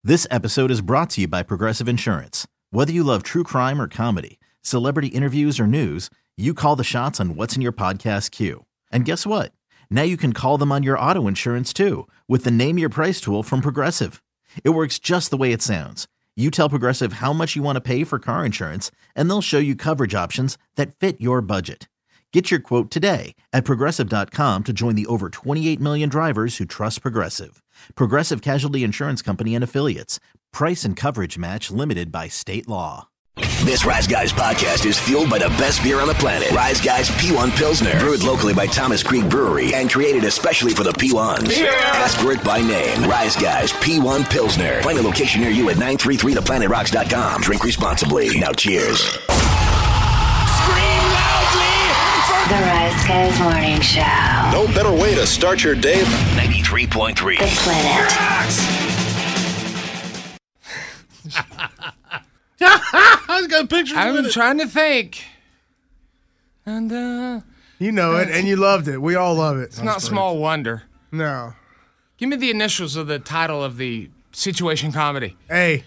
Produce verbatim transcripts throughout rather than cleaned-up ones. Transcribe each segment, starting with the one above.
This episode is brought to you by Progressive Insurance. Whether you love true crime or comedy, celebrity interviews or news, you call the shots on what's in your podcast queue. And guess what? Now you can call them on your auto insurance too with the Name Your Price tool from Progressive. It works just the way it sounds. You tell Progressive how much you want to pay for car insurance, and they'll show you coverage options that fit your budget. Get your quote today at Progressive dot com to join the over twenty-eight million drivers who trust Progressive. Progressive Casualty Insurance Company and Affiliates. Price and coverage match limited by state law. This Rise Guys podcast is fueled by the best beer on the planet. Rise Guys P one Pilsner. Brewed locally by Thomas Creek Brewery and created especially for the P ones. Yeah. Ask for it by name. Rise Guys P one Pilsner. Find a location near you at nine three three the planet rocks dot com. Drink responsibly. Now cheers. Scream loudly for the Rise Guys Morning Show. No better way to start your day than ninety-three point three. The Planet. I was got pictures. I've been it. trying to think. And, uh... You know it, and you loved it. We all love it. It's not small wonder. No. Give me the initials of the title of the situation comedy. A.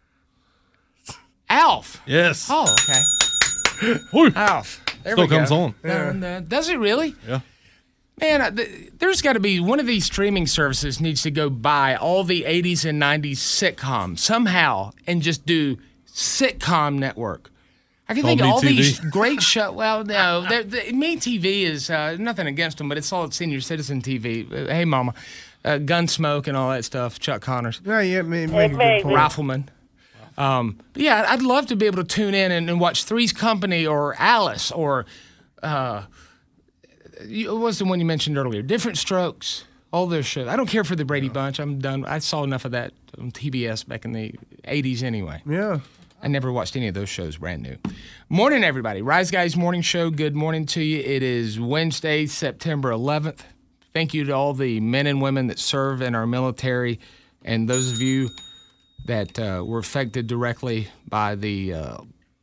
Alf. Yes. Oh, okay. Alf. There Still we go. comes on. Yeah. And, uh, does it really? Yeah. Man, uh, th- there's got to be one of these streaming services needs to go buy all the eighties and nineties sitcoms somehow and just do sitcom network. I can think of all these great shows. Well, no, the, Me T V is uh, nothing against them, but it's all senior citizen T V. Uh, hey, Mama, uh, Gunsmoke and all that stuff. Chuck Connors. Yeah, yeah, make, make a good point. Rifleman. Um, but yeah, I'd love to be able to tune in and, and watch Three's Company or Alice or uh, what was the one you mentioned earlier? Different Strokes. All those shows. I don't care for the Brady Bunch. I'm done. I saw enough of that on T B S back in the eighties anyway. Yeah. I never watched any of those shows brand new. Morning, everybody. Rise Guys Morning Show. Good morning to you. It is Wednesday, September eleventh. Thank you to all the men and women that serve in our military and those of you that uh, were affected directly by the uh,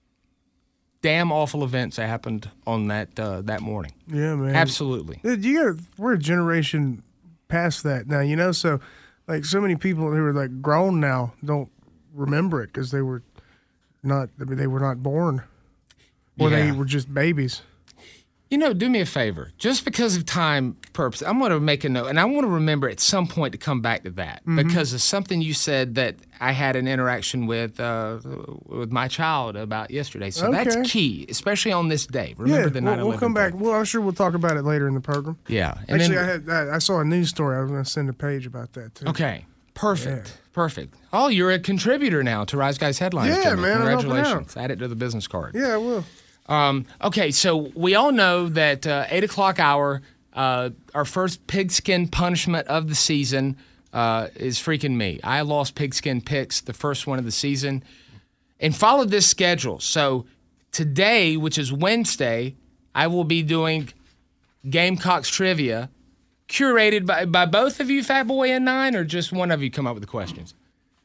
damn awful events that happened on that uh, that morning. Yeah, man. Absolutely. Dude, you got we're a generation past that now, you know. So, like, so many people who are like grown now don't remember it because they were not. I mean, they were not born, or Yeah. they were just babies. You know, do me a favor. Just because of time purpose, I'm going to make a note, and I want to remember at some point to come back to that Mm-hmm. because of something you said that I had an interaction with uh, with my child about yesterday. So Okay. that's key, especially on this day. Remember yeah, the nine eleven. we'll, we'll come back. Well, I'm sure we'll talk about it later in the program. Yeah. And Actually, then, I had I, I saw a news story. I was going to send a page about that too. okay. Perfect. Yeah. Perfect. Oh, you're a contributor now to Rise Guys Headlines. Yeah, Jimmy. man, I'm helping Congratulations. Add it to the business card. Yeah, I will. Um, okay, so we all know that uh, eight o'clock hour, uh, our first pigskin punishment of the season uh, is freaking me. I lost pigskin picks, the first one of the season, and followed this schedule. So today, which is Wednesday, I will be doing Gamecocks trivia, curated by, by both of you, Fat Boy and Nine, or just one of you come up with the questions?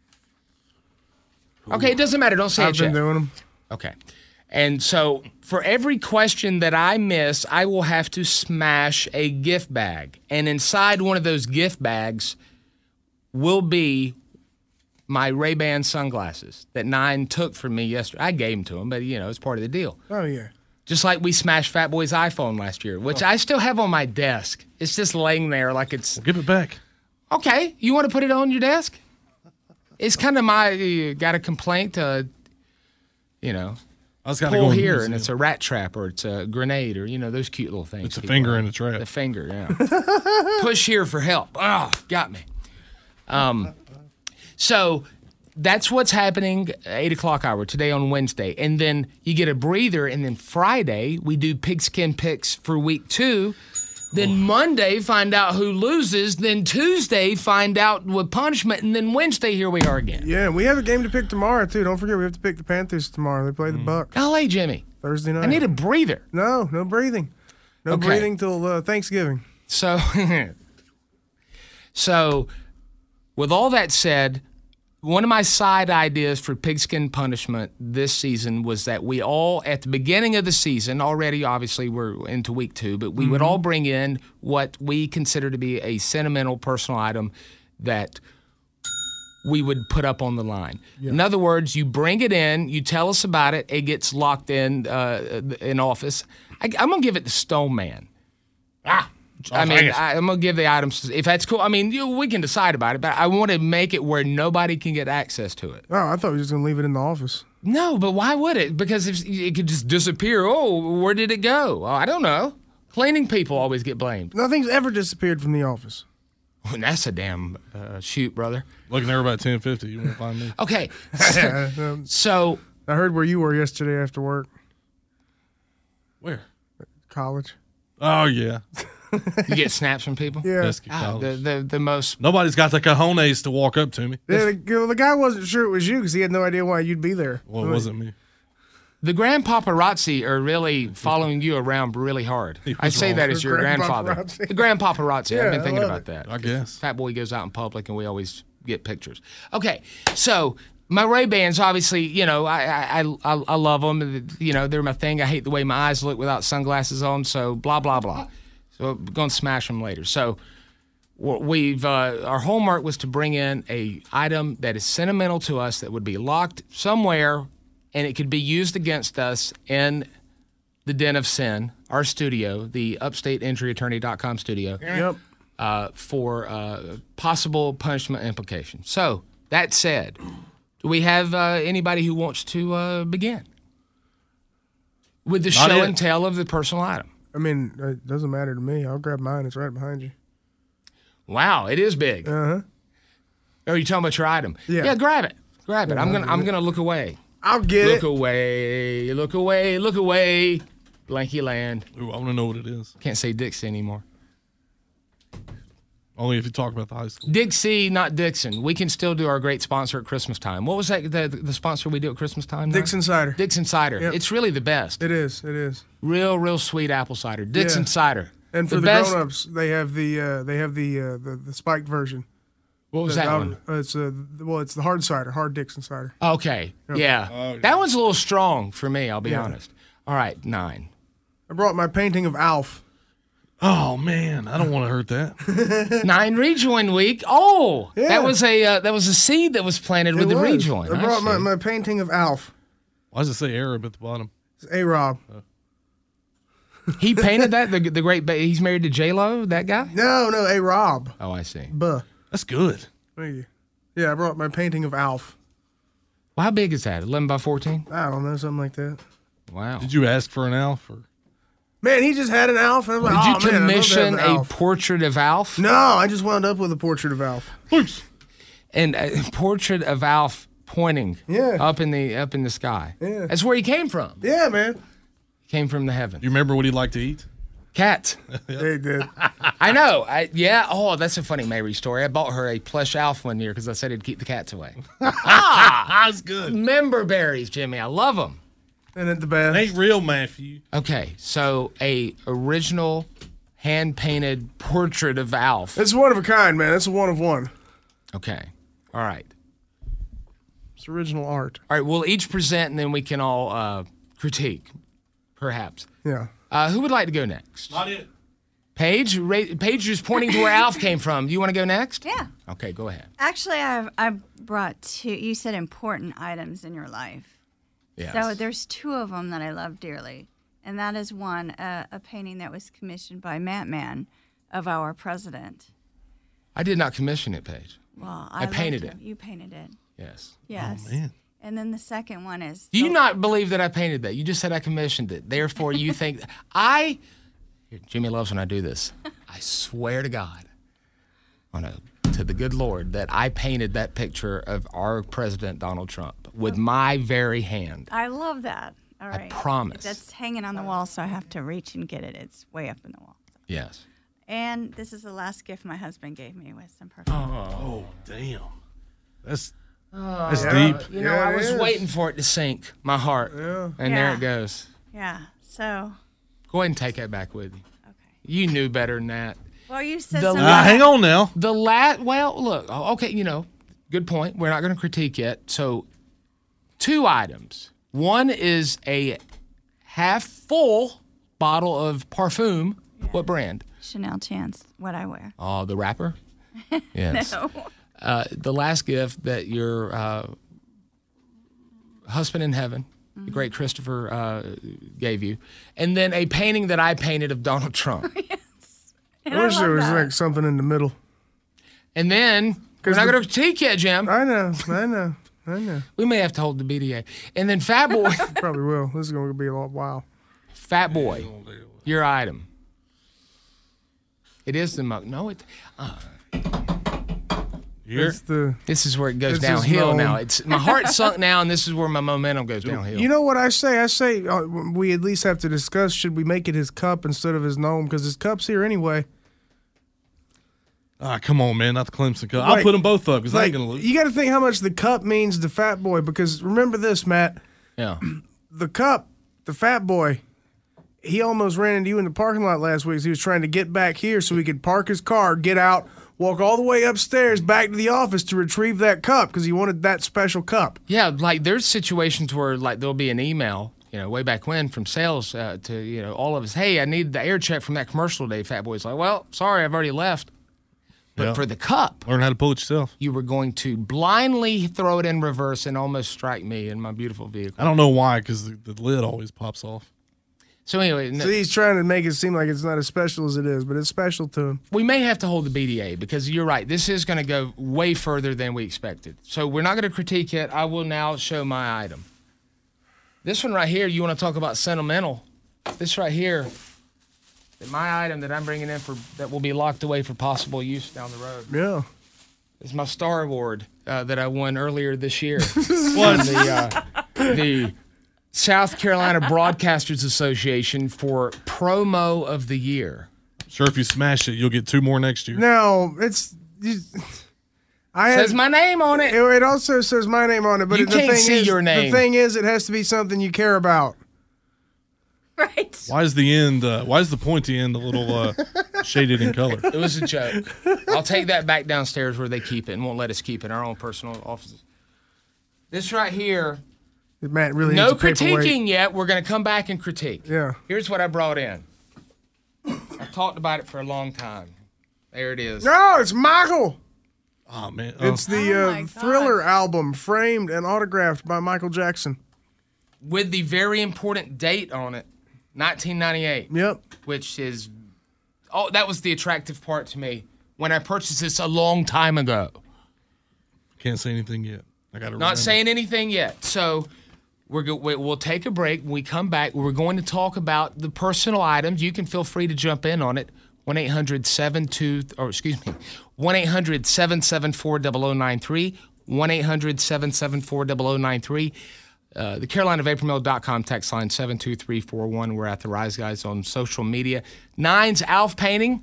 Okay, it doesn't matter. Don't say I've it been yet. doing them. Okay. And so for every question that I miss, I will have to smash a gift bag. And inside one of those gift bags will be my Ray-Ban sunglasses that Nine took from me yesterday. I gave them to him, but, you know, it's part of the deal. Oh yeah. Just like we smashed Fat Boy's iPhone last year, which I still have on my desk. It's just laying there like it's... Give it back. Okay. You want to put it on your desk? It's kind of my... Uh, got a complaint, uh, you know... I was Pull here, and it's a rat trap, or it's a grenade, or, you know, those cute little things. It's a finger have. in a trap. The finger, yeah. Push here for help. Oh, got me. Um, so that's what's happening eight o'clock hour today on Wednesday. And then you get a breather, and then Friday we do pigskin picks for week two. Then Monday, find out who loses. Then Tuesday, find out what punishment. And then Wednesday, here we are again. Yeah, we have a game to pick tomorrow, too. Don't forget, we have to pick the Panthers tomorrow. They play the Bucs. Golly, Jimmy. Thursday night. I need a breather. No, no breathing. No Okay. breathing till uh, Thanksgiving. So, so, with all that said, one of my side ideas for pigskin punishment this season was that we all, at the beginning of the season, already obviously we're into week two, but we Mm-hmm. would all bring in what we consider to be a sentimental personal item that we would put up on the line. Yeah. In other words, you bring it in, you tell us about it, it gets locked in uh, in office. I, I'm going to give it to Stone Man. Ah. I mean, I, I'm going to give the items, if that's cool. I mean, you, we can decide about it, but I want to make it where nobody can get access to it. Oh, I thought you were just going to leave it in the office. No, but why would it? Because if it could just disappear. Oh, where did it go? Oh, I don't know. Cleaning people always get blamed. Nothing's ever disappeared from the office. Well, that's a damn uh, shoot, brother. Looking there about ten fifty. You won't find me. Okay. So, um, so I heard where you were yesterday after work. Where? College. Oh, yeah. You get snaps from people? Yeah. Ah, the, the, the most. Nobody's got the cojones to walk up to me. Yeah, the, the guy wasn't sure it was you because he had no idea why you'd be there. Well, it wasn't me. The grand paparazzi are really following you around really hard. I say wrong. that as The your grand grandfather. paparazzi. The grand paparazzi. Yeah, I've been I thinking love about it. that. I guess. Fat Boy goes out in public, and we always get pictures. Okay, so my Ray-Bans, obviously, you know, I I, I I love them. You know, they're my thing. I hate the way my eyes look without sunglasses on, so blah, blah, blah. So I'm going to smash them later. So we've uh, our homework was to bring in a item that is sentimental to us that would be locked somewhere, and it could be used against us in the Den of Sin, our studio, the upstate injury attorney dot com studio. Yep. Uh, for uh, possible punishment implications. So, that said, do we have uh, anybody who wants to uh, begin with the Not show yet. and tell of the personal item? I mean, it doesn't matter to me. I'll grab mine. It's right behind you. Wow, it is big. Uh-huh. Oh, you talking about your item? Yeah. Yeah, grab it. Grab it. Yeah, I'm I'll gonna get I'm it. gonna look away. I'll get Look it. away. Look away. Look away. Blanky land. Ooh, I want to know what it is. Can't say Dixie anymore. Only if you talk about the high school. Dixie, not Dixon. We can still do our great sponsor at Christmas time. What was that? The, the sponsor we do at Christmas time? now? Dixon Cider. Dixon Cider. Yep. It's really the best. It is. It is. Real, real sweet apple cider. Dixon Yeah. Cider. And for the, best. grown-ups, they have the uh, they have the, uh, the the spiked version. What was The- that uh, one? It's uh, well, it's the hard cider, hard Dixon cider. Okay. Yeah. Oh, yeah. That one's a little strong for me, I'll be Yeah. honest. All right, nine. I brought my painting of Alf. Oh, man. I don't want to hurt that. Nine rejoin week. Oh, Yeah. that was a uh, that was a seed that was planted with It the was. rejoin. I brought my, see. my painting of Alf. Why does it say Arab at the bottom? It's A-Rob. He painted that. The the great. Ba- he's married to J Lo. That guy. No, no, A-Rob. Oh, I see. Buh. That's good. Thank you. Yeah, I brought my painting of Alf. Well, how big is that? Eleven by fourteen. I don't know, something like that. Wow. Did you ask for an Alf? Or? Man, he just had an Alf. And I was like, Did you oh, man, I'd love to have commission an a Alf. portrait of Alf? No, I just wound up with a portrait of Alf. And a portrait of Alf pointing Yeah. up in the up in the sky. Yeah. That's where he came from. Yeah, man. He came from the heaven. Do you remember what he'd like to eat? Cat. They did. I know. I, yeah. Oh, that's a funny Mary story. I bought her a plush Alf one year because I said it'd keep the cats away. That's good. Member berries, Jimmy. I love them. And at the best. Ain't real, Matthew. Okay, so a original hand painted portrait of Alf. It's one of a kind, man. It's a one of one. Okay. All right. It's original art. All right. We'll each present and then we can all uh, critique, perhaps. Yeah. Uh, who would like to go next? Not it. Paige? Ra- Paige is pointing to where Alf came from. Do you want to go next? Yeah. Okay, go ahead. Actually, I've I brought two. You said important items in your life. Yes. So there's two of them that I love dearly, and that is one uh, a painting that was commissioned by Matt Man of our president. I did not commission it, Paige. Well, I loved painted him. it. You painted it. Yes. Yes. Oh, man. And then the second one is. Do you the- not believe that I painted that? You just said I commissioned it. Therefore, you think I. Here, Jimmy loves when I do this. I swear to God, on a, to the good Lord, that I painted that picture of our president Donald Trump with my very hand. I love that. All I right. promise. That's hanging on the wall, so I have to reach and get it. It's way up in the wall. Yes. And this is the last gift my husband gave me with some perfume. Oh, damn. That's that's Yeah. deep. You know, Yeah, I it was is. waiting for it to sink, my heart. Yeah. And there Yeah. it goes. Yeah. So, Go ahead and take that back with you. okay. You knew better than that. Well, you said The something. Uh, hang on now. The lat, well, look, oh, okay, you know, good point. We're not going to critique yet. So, two items. One is a half full bottle of parfum. What brand? Chanel Chance, what I wear. Oh, the wrapper? Yes. No. uh, the last gift that your uh, husband in heaven, mm-hmm. the great Christopher, uh, gave you, and then a painting that I painted of Donald Trump. Yes. I wish there was that. like something in the middle. And then we're not the- going to critique yet, Jim. I know, I know, I know. We may have to hold the B D A. And then Fat Boy, Probably will. This is going to be a lot while. Fat Boy, your item. It is the mug. No, it. Uh, Here. It's the. this is where it goes This is downhill known. now. It's my heart's sunk now, and this is where my momentum goes downhill. You know what I say? I say uh, we at least have to discuss. Should we make it his cup instead of his gnome? Because his cup's here anyway. Ah, come on, man. Not the Clemson Cup. I'll Like- put them both up because I Like, ain't going to lose. you got to think how much the cup means to Fat Boy. Because remember this, Matt. Yeah. The cup, the Fat Boy, he almost ran into you in the parking lot last week. He was trying to get back here so he could park his car, get out, walk all the way upstairs back to the office to retrieve that cup because he wanted that special cup. Yeah, like there's situations where like there'll be an email, you know, way back when from sales uh, to, you know, all of us, hey, I need the air check from that commercial today. Fat Boy's like, well, sorry, I've already left. But Yeah. for the cup, Learn how to pull it yourself. you were going to blindly throw it in reverse and almost strike me in my beautiful vehicle. I don't know why because the, the lid always pops off. So anyway, no, So he's trying to make it seem like it's not as special as it is, but it's special to him. we may have to hold the B D A because you're right. This is going to go way further than we expected. So we're not going to critique it. I will now show my item. This one right here, you want to talk about sentimental. This right here, my item that I'm bringing in for that will be locked away for possible use down the road. Yeah. It's my Star Award uh, that I won earlier this year. What? The, uh, the South Carolina Broadcasters Association for Promo of the Year. Sure, if you smash it, you'll get two more next year. No, it's. You, I Says have, my name on it. It, it also says my name on it, but You the can't thing see is, your name. The thing is, it has to be something you care about. Right. Why is the end? Uh, why is the pointy end a little uh, shaded in color? It was a joke. I'll take that back downstairs where they keep it and won't let us keep it in our own personal offices. This right here, Matt really no needs a paperweight. critiquing yet. We're going to come back and critique. Yeah. Here's what I brought in. I've talked about it for a long time. There it is. No, it's Michael. Oh man, oh. It's the Oh, uh, my Thriller gosh. album, framed and autographed by Michael Jackson. With the very important date on it, nineteen ninety-eight. Yep. Which is, oh, that was the attractive part to me when I purchased this a long time ago. Can't say anything yet. I got to. Not saying anything yet. So we're go- we- we'll take a break. When we come back, we're going to talk about the personal items. You can feel free to jump in on it. one eight hundred seven two or excuse me, one eight hundred seven seven four zero zero nine three, one eight hundred seven seven four zero zero nine three. Uh, the Carolina Vapor Mill dot com text line seven two three four one. We're at the Rise Guys on social media. Nine's Alf painting.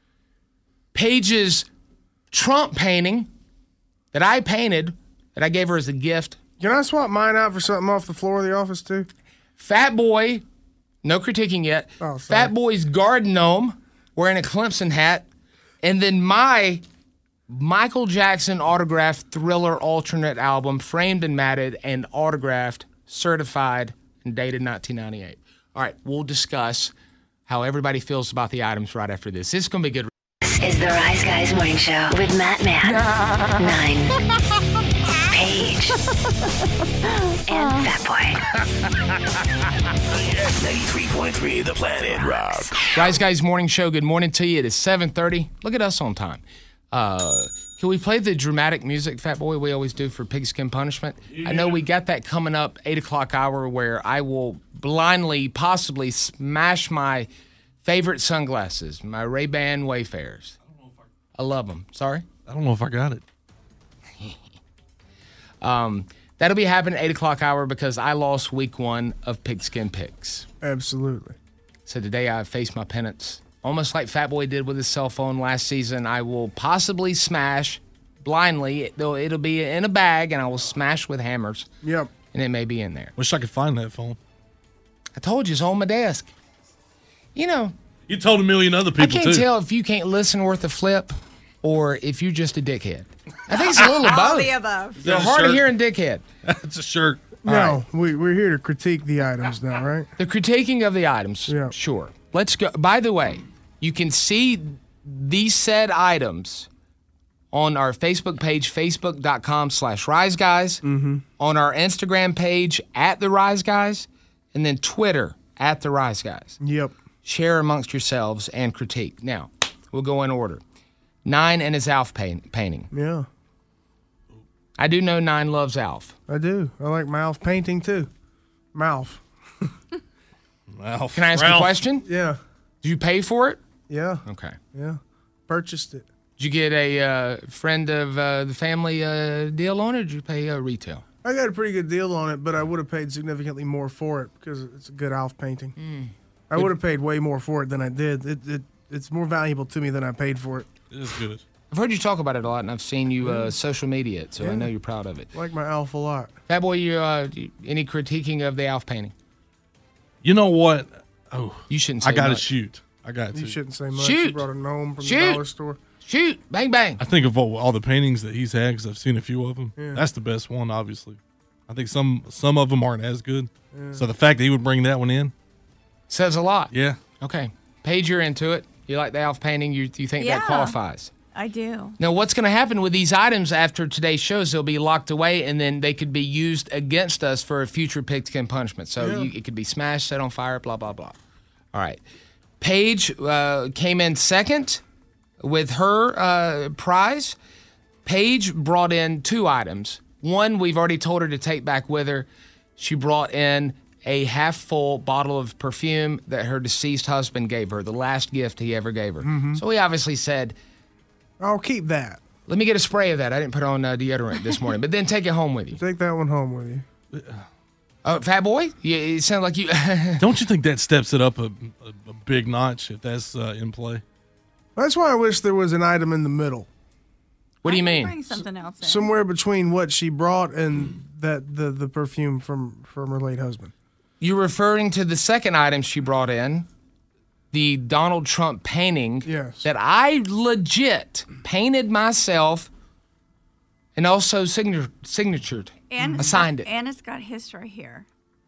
Paige's Trump painting that I painted that I gave her as a gift. Can I swap mine out for something off the floor of the office too? Fat Boy, no critiquing yet. Oh, sorry. Fat Boy's garden gnome wearing a Clemson hat. And then my Michael Jackson autographed Thriller alternate album, framed and matted and autographed, certified, and dated nineteen ninety-eight. All right, we'll discuss how everybody feels about the items right after this. This is going to be good. This is the Rise Guys Morning Show with Matt Man, Nine, Paige, and Fat Boy. ninety-three point three The Planet Rock. Rise Guys Morning Show, good morning to you. It is seven thirty. Look at us on time. Uh, can we play the dramatic music, Fat Boy, we always do for Pigskin Punishment? I know we got that coming up, eight o'clock hour, where I will blindly, possibly smash my favorite sunglasses, my Ray-Ban Wayfarers. I love them. Sorry? I don't know if I got it. Um, that'll be happening at eight o'clock hour because I lost week one of Pigskin Picks. Absolutely. So today I face my penance. Almost like Fat Boy did with his cell phone last season, I will possibly smash blindly. It'll, it'll be in a bag, and I will smash with hammers, Yep. and it may be in there. Wish I could find that phone. I told you, it's on my desk. You know, You told a million other people I can't too. tell if you can't listen worth a flip or if you're just a dickhead. I think it's a little of All both. the above. You're a hard of shirt? hearing dickhead. It's a shirt. No, we, we're here to critique the items now, right? The critiquing of the items, Yeah. sure. Let's go. By the way, you can see these said items on our Facebook page, facebook.com slash Rise Guys, Mm-hmm. on our Instagram page, at The Rise Guys, and then Twitter, at The Rise Guys. Yep. Share amongst yourselves and critique. Now, we'll go in order. Nine and his Alf paint, painting. Yeah. I do know Nine loves Alf. I do. I like Malf painting too. Malf. Ralph. Can I ask Ralph. a question? Yeah. Did you pay for it? Yeah. Okay. Yeah. Purchased it. Did you get a uh, friend of uh, the family uh, deal on it, or did you pay uh, retail? I got a pretty good deal on it, but I would have paid significantly more for it because it's a good Alf painting. Mm. I would have paid way more for it than I did. It, it It's more valuable to me than I paid for it. It is good. I've heard you talk about it a lot, and I've seen you uh, social media it, so Yeah. I know you're proud of it. I like my Alf a lot. Fat Boy, you, uh, you, any critiquing of the Alf painting? You know what? Oh, You shouldn't say I got to much. shoot. I got to. You shouldn't say much. Shoot. You brought a gnome from Shoot. the dollar store. Shoot! Bang, bang! I think of all, all the paintings that he's had because I've seen a few of them. Yeah. That's the best one, obviously. I think some some of them aren't as good. So the fact that he would bring that one in, Says a lot. yeah. Okay. Paige, you're into it. You like the Alf painting. You, you think Yeah. that qualifies. I do. Now, what's going to happen with these items after today's shows? They'll be locked away, and then they could be used against us for a future pigskin punishment. So Yeah. you, it could be smashed, set on fire, blah, blah, blah. All right. Paige uh, came in second with her uh, prize. Paige brought in two items. One, we've already told her to take back with her. She brought in a half-full bottle of perfume that her deceased husband gave her, the last gift he ever gave her. So we obviously said, I'll keep that. let me get a spray of that. I didn't put on uh, deodorant this morning, but then take it home with you. Take that one home with you. Oh, Fat Boy? You, it sounded like you... Don't you think that steps it up a, a, a big notch if that's uh, in play? That's why I wish there was an item in the middle, What do you I can mean? Bring something else in. somewhere between what she brought and that the, the perfume from, from her late husband. You're referring to the second item she brought in, the Donald Trump painting Yes. that I legit painted myself and also signature, signatured. and I it's signed got, it. And it's got history here.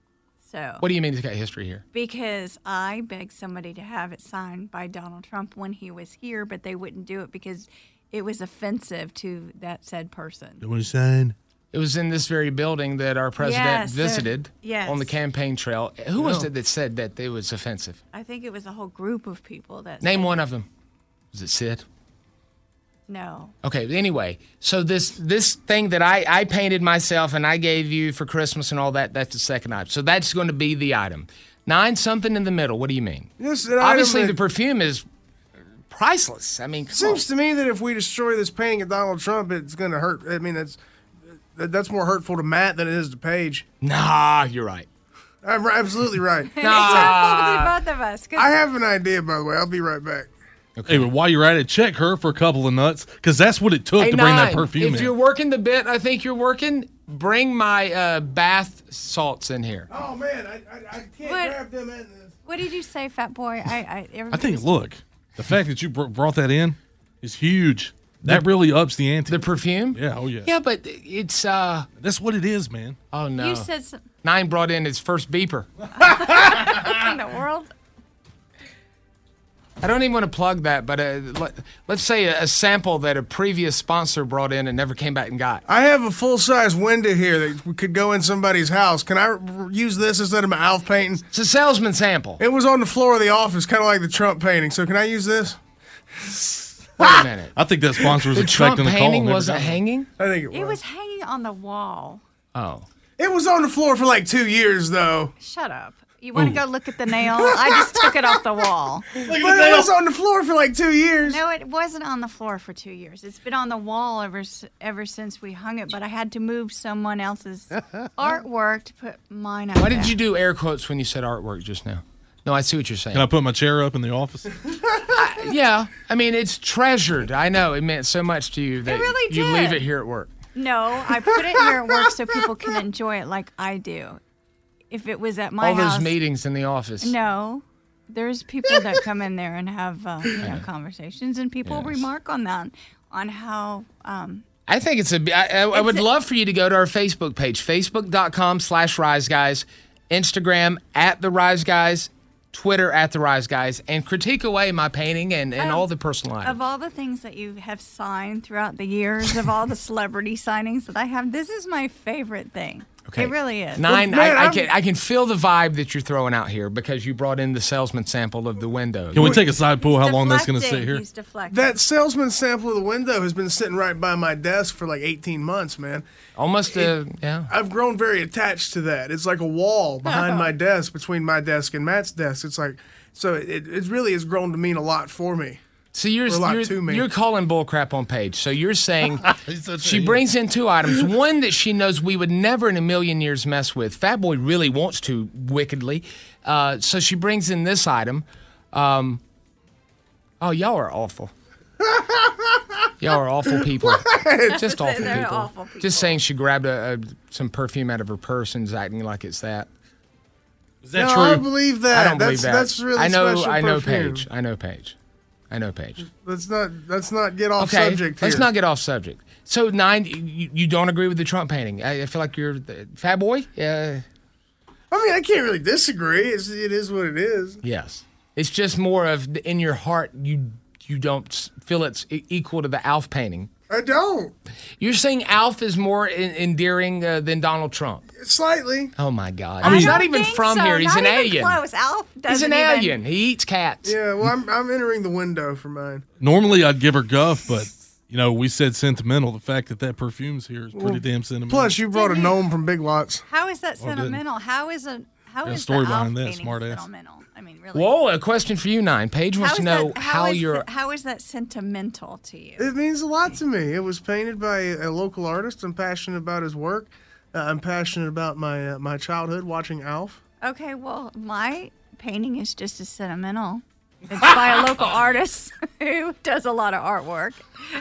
So What do you mean it's got history here? because I begged somebody to have it signed by Donald Trump when he was here, but they wouldn't do it because it was offensive to that said person. What you saying? It was in this very building that our president Yes, there- visited yes. on the campaign trail. Who was Yeah. it that said that it was offensive? I think it was a whole group of people that Name said- one of them. Was it Sid? No. Okay, anyway, so this this thing that I, I painted myself and I gave you for Christmas and all that, that's the second item. So that's going to be the item. Nine, something in the middle. What do you mean? Yes, an Obviously, item the that- perfume is priceless. I mean, come Seems on. to me that if we destroy this painting of Donald Trump, it's going to hurt. I mean, that's that- that's more hurtful to Matt than it is to Paige. Nah, you're right. I'm r- absolutely right. It's hurtful to both of us. 'cause I have an idea, by the way. I'll be right back. Hey, but while you're at it, check her for a couple of nuts because that's what it took Hey, to bring that Nine, perfume if in. you're working the bit, I think you're working, bring my uh, bath salts in here. Oh man, I I, I can't What? grab them in this. What did you say, Fat Boy? I I, I think, was- look, the fact that you br- brought that in is huge. That really ups the ante. The perfume? yeah, oh yeah. Yeah, but it's, uh, That's what it is, man. oh no. You said some, Nine brought in his first beeper. in the world. I don't even want to plug that, but uh, let, let's say a, a sample that a previous sponsor brought in and never came back and got. I have a full size window here that could go in somebody's house. Can I r- use this instead of my Alf painting? It's a salesman sample. It was on the floor of the office, kind of like the Trump painting. So can I use this? Wait a minute. I think that sponsor was The Trump expecting a call. painting never wasn't got one. hanging? I think it was. It was hanging on the wall. Oh. It was on the floor for like two years, though. Shut up. You want to go look at the nail? I just took it off the wall. But it was on the floor for like two years. No, it wasn't on the floor for two years. It's been on the wall ever s- ever since we hung it. But I had to move someone else's artwork to put mine out. Why did there. you do air quotes when you said artwork just now? No, I see what you're saying. Can I put my chair up in the office? Yeah, I mean, it's treasured. I know. It meant so much to you that really you did. leave it here at work. No, I put it here at work so people can enjoy it like I do. If it was at my All house, those meetings in the office. no. There's people that come in there and have uh, you know, conversations, and people Yes. remark on that, on how. Um, I think it's a. I, I, I would It's a- love for you to go to our Facebook page, facebook.com slash Rise Guys, Instagram at the Rise Guys, Twitter at the Rise Guys, and critique away my painting and, and all the personal items. Of all the things that you have signed throughout the years, of all the celebrity signings that I have, this is my favorite thing. Okay. It really is. Nine, Well, man, I, I I'm- can I can feel the vibe that you're throwing out here because you brought in the salesman sample of the window. Can we take a side poll? How long that's going to Deflecting. sit here? He's deflecting. That salesman sample of the window has been sitting right by my desk for like eighteen months, man. Almost, uh, yeah. I've grown very attached to that. It's like a wall behind my desk, between my desk and Matt's desk. It's like, so it, it really has grown to mean a lot for me. So you're Or a lot you're, to me. you're calling bullcrap on Paige. So you're saying He's such she a- brings in two items, one that she knows we would never in a million years mess with. Fat Boy really wants to wickedly. Uh, so she brings in this item. Um, oh, y'all are awful. Y'all are awful people. Just awful They're people. awful people. Just saying she grabbed a, a, some perfume out of her purse and is acting like it's that. Is that no, true? I don't believe that. I don't that's, believe that. That's really I know. special I know perfume. Paige. I know Paige. I know Paige. Let's not let's not get off Okay, subject let's here. not get off subject. So nine, you, you don't agree with the Trump painting? I, I feel like you're the, Fat Boy. Yeah. I mean, I can't really disagree. It's, it is what it is. Yes. It's just more of in your heart you you don't s- feel it's e- equal to the Alf painting. I don't. You're saying Alf is more en- endearing uh, than Donald Trump. Slightly. Oh my God! I He's don't not even think from so. here. He's Not an even alien. Close. Alf He's doesn't an even, alien. He eats cats. Yeah, well, I'm, I'm entering the window for mine. Normally, I'd give her guff, but you know, we said sentimental. The fact that that perfume's here is pretty damn sentimental. Plus, you brought a gnome from Big Lots. How is that Oh, didn't. sentimental? How is a how Got a is story the behind Alf that, painting smart ass. sentimental? I mean, really. Whoa! A question for you, Nine. Paige wants How to is know that, how, is you're. the- how is that sentimental to you? It means a lot to me. It was painted by a, a local artist. I'm passionate about his work. Uh, I'm passionate about my uh, my childhood watching Alf. Okay, well, my painting is just as sentimental. It's by a local artist who does a lot of artwork.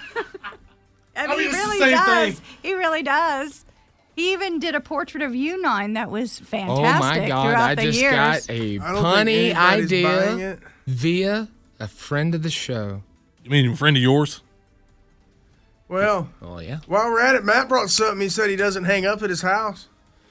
I mean, mean, he it's the really same does. thing. He really does. He even did a portrait of you, Nine, that was Oh fantastic my God! throughout I the just years. got a I don't punny think anybody's buying idea it. via a friend of the show. You mean a friend of yours? Well, Oh yeah. while we're at it, Matt brought something. He said he doesn't hang up at his house.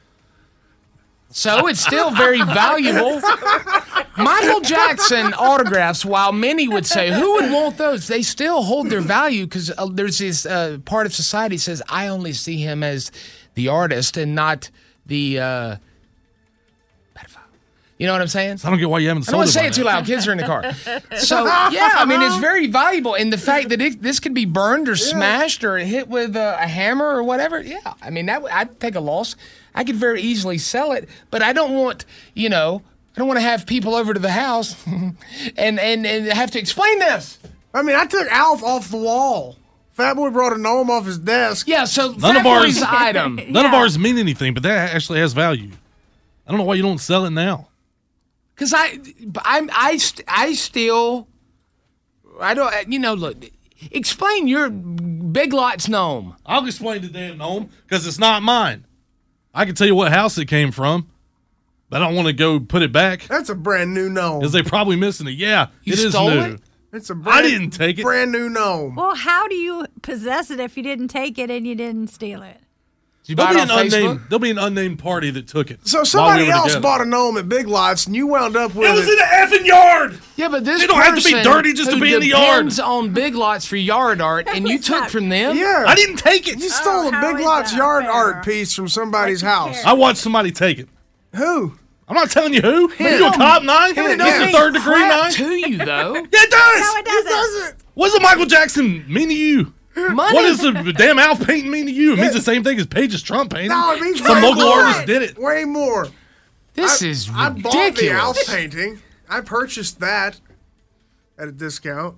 So it's still very valuable. Michael Jackson autographs, while many would say, who would want those? They still hold their value because uh, there's this uh, part of society that says, I only see him as the artist and not the uh, pedophile. You know what I'm saying? I don't get why you haven't I don't sold want to it. say by it now. too loud. Kids are in the car. So, yeah, I mean, it's very valuable. And the fact that it, this could be burned or smashed or hit with a, a hammer or whatever, yeah. I mean, that I'd take a loss. I could very easily sell it, but I don't want, you know, I don't want to have people over to the house and, and, and have to explain this. I mean, I took Alf off the wall. Fat Boy brought a gnome off his desk. Yeah, so None Fat of ours- Boy's item. None of Yeah. ours mean anything, but that actually has value. I don't know why you don't sell it now. Because I, I'm, I, st- I still, I don't, you know, look, explain your Big Lots gnome. I'll explain the damn gnome because it's not mine. I can tell you what house it came from, but I don't want to go put it back That's a brand new gnome. because they probably missing it. Yeah, You it is stole new. it? It's a brand, I didn't take it. Brand new gnome. Well, how do you possess it if you didn't take it and you didn't steal it? Did you buy There'll it be, on an Facebook? unnamed, there'll be an unnamed party that took it. So while somebody we were else together. bought a gnome at Big Lots, and you wound up with It was it. in the effing yard. Yeah, but this You don't have to be person dirty just to who be in the yard. depends on Big Lots for yard art, and you took from them. Yeah, I didn't take it. You stole Oh, a how Big is Lots that yard fair? art piece from somebody's Like, who house. cares? I watched somebody take it. Who? I'm not telling you who. Are you a cop nine? Him. Is Yeah. it third degree Crap nine? to you though. Yeah, it does. No, it doesn't. doesn't. What does Michael Jackson mean to you? Money. What does the damn Alf painting mean to you? It means the same thing as Page's Trump painting. No, it means Some way local more. artist did it. Way more. This I, is I ridiculous. bought the Alf painting. I purchased that at a discount.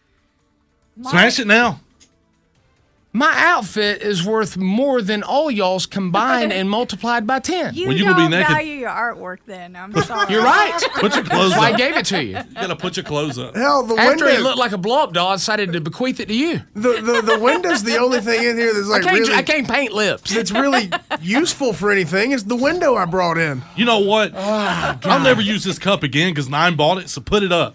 Smash it now. My outfit is worth more than all y'all's combined and multiplied by ten. You Well, you will don't be naked. value your artwork then. I'm sorry. You're right. Put your clothes That's why I up. gave it to you. You gotta put your clothes up. Hell, the After window. it looked like a blow up doll, I decided to bequeath it to you. the, the the window's the only thing in here that's I like can't, really I can't paint lips. that's really useful for anything. It's the window I brought in. You know what? I'll never use this cup again because Nine bought it, so put it up.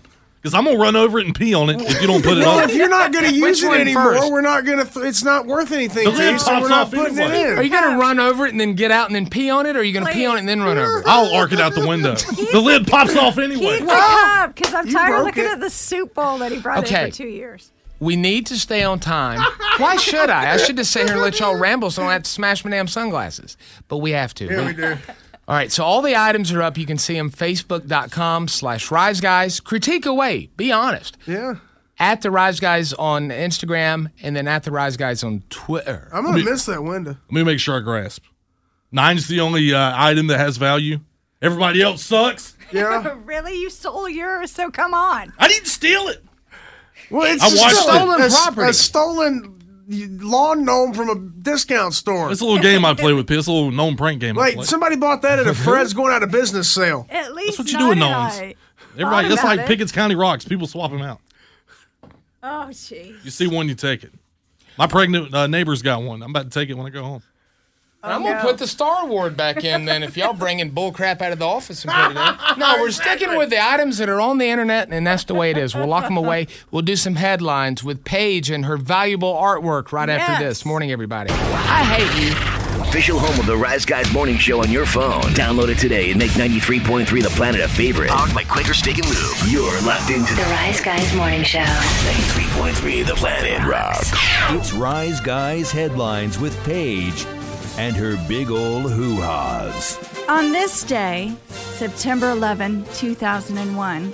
Because I'm gonna run over it and pee on it if you don't put it Well, on. if you're not going to use it one anymore, first? we're not going to. Th- it's not worth anything The to lid you, so pops we're not off putting anyway. it Are in. you going to run over it and then get out and then pee on it, or are you going to pee on it and then run over it? I'll arc it out the window. The lid pops off anyway. Keep the cup, because I'm You tired of broke looking it. at the soup bowl that he brought Okay. in for two years. We need to stay on time. Why should I? I should just sit here and let y'all ramble so I don't have to smash my damn sunglasses. But we have to. Yeah, we do. All right, so all the items are up. You can see them, facebook.com slash Rise Guys. Critique away. Be honest. Yeah. At the Rise Guys on Instagram, and then at the Rise Guys on Twitter. I'm going to miss that window. Let me make sure I grasp. Nine's the only uh, item that has value. Everybody else sucks. Yeah. Really? You stole yours, so come on. I didn't steal it. Well, it's I watched stolen a, a- property. A stolen lawn gnome from a discount store. It's a little game I play with. It's a little gnome prank game I Like play. somebody bought that at a Fred's going out of business sale. At least what you do with Naughty gnomes. Night Everybody, thought it's like about it. Pickett's County rocks. People swap them out. Oh, jeez. You see one, you take it. My pregnant uh, neighbor's got one. I'm about to take it when I go home. I'm going to put the Star Award back in then if y'all bringing bull crap out of the office and put it in. No, we're sticking with the items that are on the internet, and that's the way it is. We'll lock them away. We'll do some headlines with Paige and her valuable artwork right after Yes. this. Morning, everybody. I hate you. Official home of the Rise Guys Morning Show on your phone. Download it today and make ninety-three point three The Planet a favorite. Powered by Quaker Steak and Lube. You're locked into The Rise Guys Morning Show. ninety-three point three The Planet Rock. It's Rise Guys Headlines with Paige and her big old hoo-has. On this day, September eleventh, two thousand one,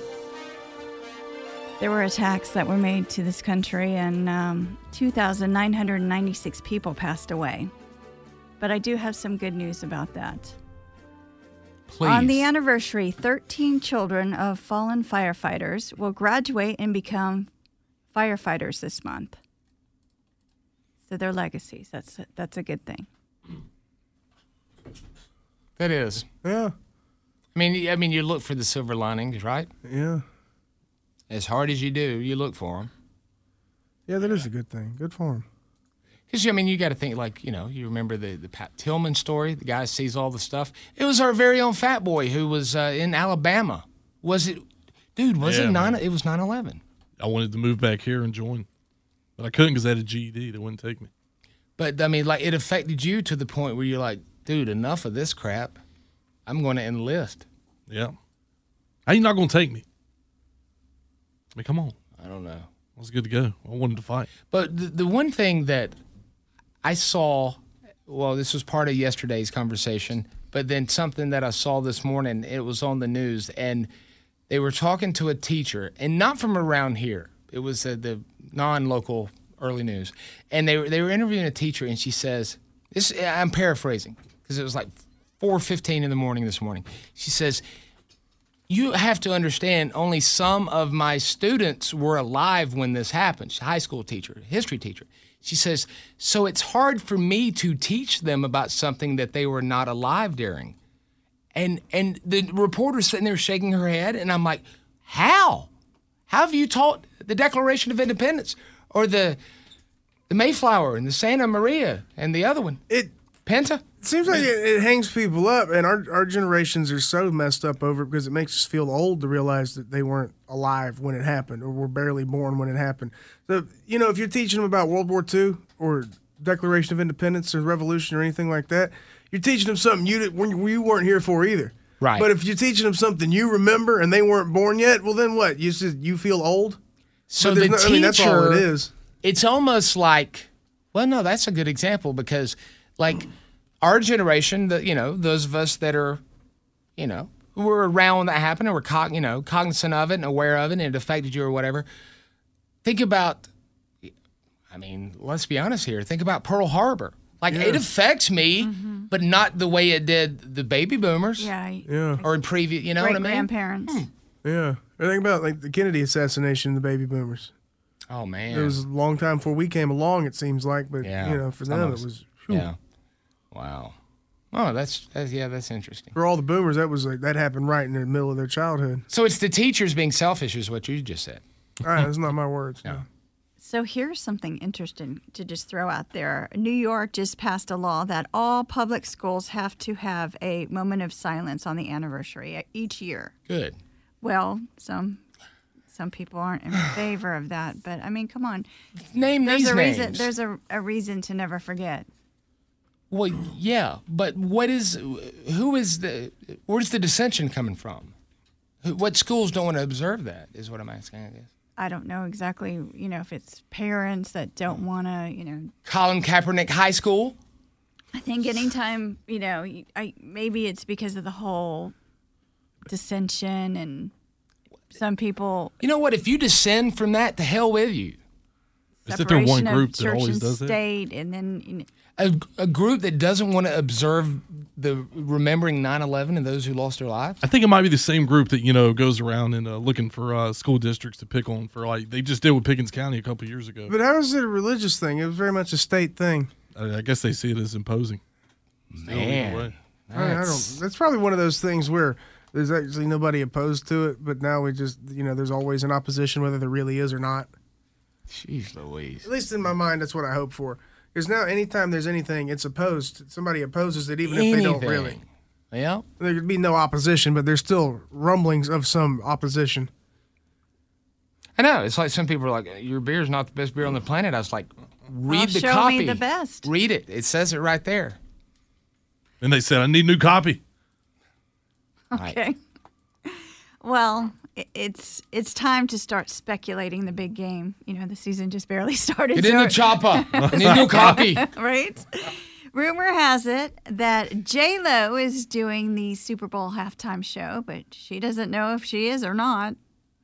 there were attacks that were made to this country, and um, two thousand nine hundred ninety-six people passed away. But I do have some good news about that. Please. On the anniversary, thirteen children of fallen firefighters will graduate and become firefighters this month. So they're legacies. That's a, that's a good thing. That is. Yeah. I mean, I mean, you look for the silver linings, right? Yeah. As hard as you do, you look for them. Yeah, that is a good thing. Good for him. Because, I mean, you got to think, like, you know, you remember the, the Pat Tillman story, the guy sees all the stuff. It was our very own Fat Boy who was uh, in Alabama. Was it, dude, was Yeah, it nine? man. It was nine eleven. I wanted to move back here and join, but I couldn't because I had a G E D. They wouldn't take me. But, I mean, like, it affected you to the point where you're like, dude, enough of this crap. I'm going to enlist. Yeah. How you not going to take me? I mean, come on. I don't know. I was good to go. I wanted to fight. But the, the one thing that I saw, well, this was part of yesterday's conversation, but then something that I saw this morning, it was on the news, and they were talking to a teacher, and not from around here. It was uh, the non-local early news, and they were they were interviewing a teacher, and she says, "This I'm paraphrasing because it was like four fifteen in the morning this morning." She says, "You have to understand, only some of my students were alive when this happened." She's a high school teacher, history teacher. She says, "So it's hard for me to teach them about something that they were not alive during." And and the reporter's sitting there shaking her head, and I'm like, how? How have you taught the Declaration of Independence or the the Mayflower and the Santa Maria and the other one? It Penta? It seems like it, it hangs people up, and our our generations are so messed up over it because it makes us feel old to realize that they weren't alive when it happened or were barely born when it happened. So, you know, if you're teaching them about World War Two or Declaration of Independence or Revolution or anything like that, you're teaching them something you did, when you weren't here for either. Right. But if you're teaching them something you remember and they weren't born yet, well, then what? You just, you feel old? So But the there's no- teacher, I mean, that's all it is. It's almost like, well, no, that's a good example because, like, our generation, the you know, those of us that are, you know, who were around when that happened and were cog- you know, cognizant of it and aware of it and it affected you or whatever. Think about, I mean, let's be honest here. Think about Pearl Harbor. Like, Yeah. it affects me, but not the way it did the baby boomers. Yeah. Yeah. Or in previous, you know what I Great mean? grandparents. Yeah. Or think about, like, the Kennedy assassination and the baby boomers. Oh, man. It was a long time before we came along, it seems like, but, Yeah. you know, for them Almost. it was, whew. Yeah. Wow. Oh, that's, that's yeah, that's interesting. For all the boomers, that was like, that happened right in the middle of their childhood. So it's the teachers being selfish is what you just said. All right, that's not my words. No. No. So here's something interesting to just throw out there. New York just passed a law that all public schools have to have a moment of silence on the anniversary each year. Good. Well, some some people aren't in favor of that. But I mean, come on. Name there's these a names. reason. There's a, a reason to never forget. Well, yeah, but what is, who is the, where's the dissension coming from? Who, what schools don't want to observe that is what I'm asking, I guess. I don't know exactly, you know, if it's parents that don't want to, you know. Colin Kaepernick High School? I think anytime, you know, I, maybe it's because of the whole dissension and some people. You know what? If you descend from that, to hell with you. Is that there one separation of group that church always and does it? state, and then you know, A, a group that doesn't want to observe the remembering nine eleven and those who lost their lives? I think it might be the same group that, you know, goes around and uh, looking for uh, school districts to pick on for, like, they just did with Pickens County a couple years ago. But how is it a religious thing? It was very much a state thing. I, I guess they see it as imposing. Man. I, mean, I don't. That's probably one of those things where there's actually nobody opposed to it, but now we just, you know, there's always an opposition whether there really is or not. Jeez Louise. At least in my mind, that's what I hope for. Because now, anytime there's anything, it's opposed. Somebody opposes it, even if they don't really. Yeah. There could be no opposition, but there's still rumblings of some opposition. I know. It's like some people are like, your beer's not the best beer on the planet. I was like, read Well, the show copy. me the best. Read it. It says it right there. And they said, I need new copy. okay. Well, i- it's it's time to start speculating the big game. You know, the season just barely started. Get in so- the chopper. I need new copy. right? Rumor has it that J Lo is doing the Super Bowl halftime show, but she doesn't know if she is or not.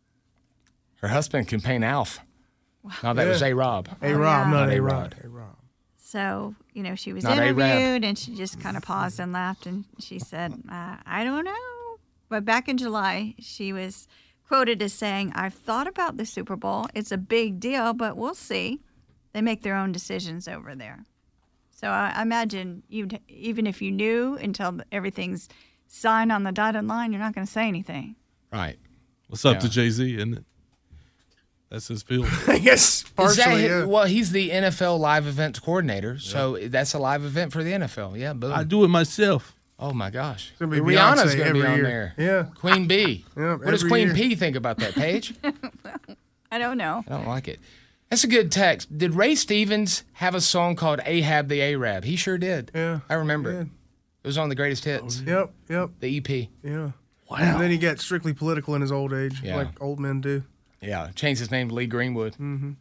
Her husband can paint Alf. No, that Yeah. was A-Rob. A Rob, yeah. not Not A A-Rod. Rod. A Rob. So, you know, she was Not A-Rab. interviewed and she just kind of paused and laughed and she said, uh, I don't know. But back in July, she was quoted as saying, I've thought about the Super Bowl. It's a big deal, but we'll see. They make their own decisions over there. So I I imagine you'd, even if you knew until everything's signed on the dotted line, you're not going to say anything. Right. What's up Yeah. to Jay-Z, isn't it? That's his field. I guess Is that partially, hi- yeah. Well, he's the N F L live events coordinator, so that's a live event for the N F L. Yeah, boom. I do it myself. Oh my gosh. gonna be Rihanna's Beyonce going to every be on year. there. Yeah. Queen B. Yeah, what does every Queen year. P think about that, Paige? I don't know. I don't like it. That's a good text. Did Ray Stevens have a song called Ahab the Arab? He sure did. Yeah. I remember Yeah. it. It was on the greatest hits, Yep, yep, the E P. yeah. Wow. And then he got strictly political in his old age, Yeah. like old men do. Yeah, changed his name to Lee Greenwood.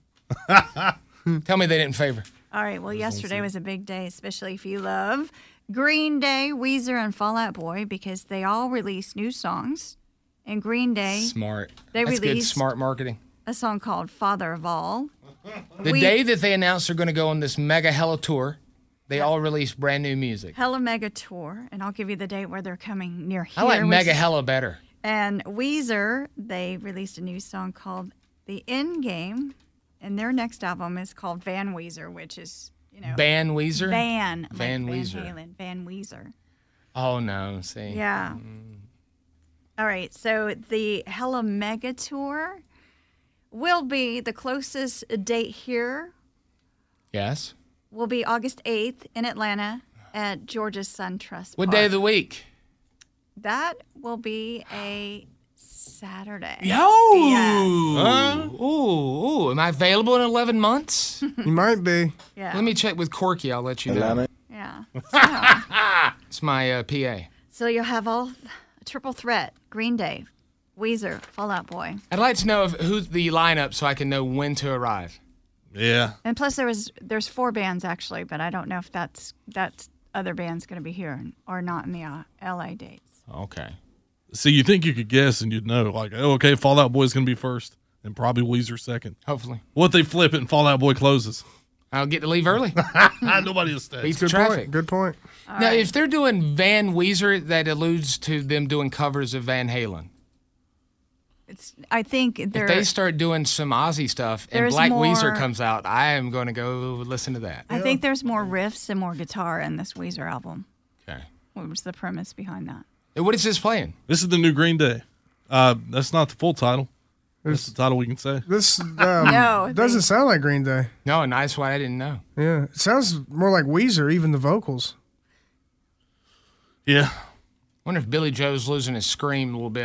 Mm-hmm. Tell me they didn't favor. All right. Well, yesterday was a big day, especially if you love Green Day, Weezer, and Fall Out Boy, because they all released new songs. And Green Day, Smart. They That's good, released- smart marketing. a song called Father of All. The We- day that they announced they're going to go on this mega hella tour, they all released brand new music. Hella Mega Tour, and I'll give you the date where they're coming near here. I like which- mega hella better. And Weezer, they released a new song called The End Game, and their next album is called Van Weezer, which is, you know, Van Weezer? Van, like Van Van Weezer. Halen, Van Weezer. Oh, no. See? Yeah. All right. So the Hella Mega Tour will be the closest date here Yes. will be August eighth in Atlanta at Georgia SunTrust What Park. day of the week? That will be a Saturday. Yo! Yes. Uh, ooh, ooh. Am I available in eleven months? You might be. Yeah. Let me check with Corky. I'll let you know. Yeah. It's my uh, P A. So you'll have all a triple threat: Green Day, Weezer, Fall Out Boy, I'd like to know if, who's the lineup so I can know when to arrive. Yeah. and plus there was there's four bands actually, but I don't know if that's that other band's going to be here or not in the uh, L A dates. Okay. See, you think you could guess and you'd know. Like, oh, okay, Fall Out Boy's going to be first and probably Weezer second. Hopefully. What if they flip it and Fall Out Boy closes? I'll get to leave early. Nobody will stay. Beat the Good traffic. point. Good point. Now, if they're doing Van Weezer, that alludes to them doing covers of Van Halen. It's I think they're If they start doing some Ozzy stuff and There's Black Weezer more- comes out, I am going to go listen to that. I think there's more riffs and more guitar in this Weezer album. Okay. What was the premise behind that? And what is this playing? This is the new Green Day. Uh, that's not the full title. That's the title we can say. This um, No, doesn't they- sound like Green Day. No, nice one. I didn't know. Yeah, it sounds more like Weezer, even the vocals. Yeah. Wonder if Billy Joe's losing his scream a little bit.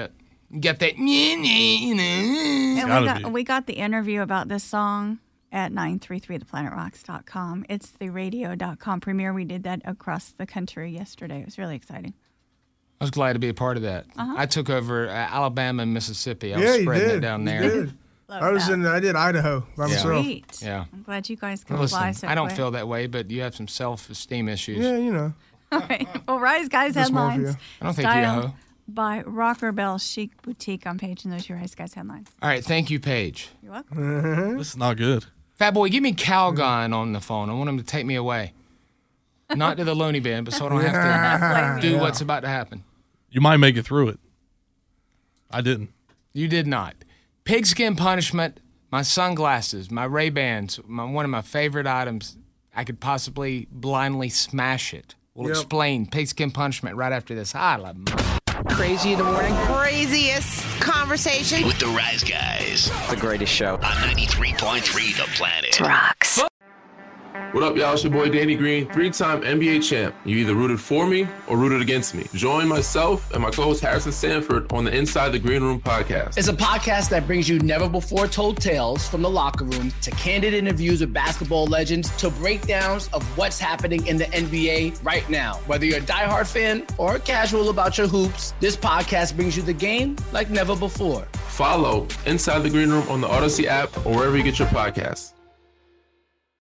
Get that. You know. And we gotta got, be. we got the interview about this song at nine three three the planet rocks dot com. It's the radio dot com premiere. We did that across the country yesterday. It was really exciting. I was glad to be a part of that. Uh-huh. I took over uh, Alabama and Mississippi. I was Yeah, you spreading did. it down You there. did. Love I was that. in. I did Idaho by Yeah. myself. Sweet. Yeah. I'm glad you guys can Listen, fly so I don't quick. feel that way, but you have some self-esteem issues. Yeah, you know. All right. Well, Rise Guys Dysmorphia. headlines. I don't think you're a styled hoe. by Rocker Bell Chic Boutique on Page, and those are your Rise Guys headlines. All right, thank you, Paige. You're welcome. This is not good. Fat Boy, give me Calgon on the phone. I want him to take me away. Not to the loony bin, but so I don't have to do what's about to happen. You might make it through it. I didn't. You did not. Pigskin punishment, my sunglasses, my Ray-Bans, my, one of my favorite items. I could possibly blindly smash it. We'll Yep. explain pigskin punishment right after this. I love 'em. Crazy in the morning. Craziest conversation. With the Rise Guys The greatest show. on ninety-three point three The Planet. Rocks. What up, y'all? It's your boy Danny Green, three-time N B A champ. You either rooted for me or rooted against me. Join myself and my co-host Harrison Sanford on the Inside the Green Room podcast. It's a podcast that brings you never-before-told tales from the locker room to candid interviews with basketball legends to breakdowns of what's happening in the N B A right now. Whether you're a diehard fan or casual about your hoops, this podcast brings you the game like never before. Follow Inside the Green Room on the Odyssey app or wherever you get your podcasts.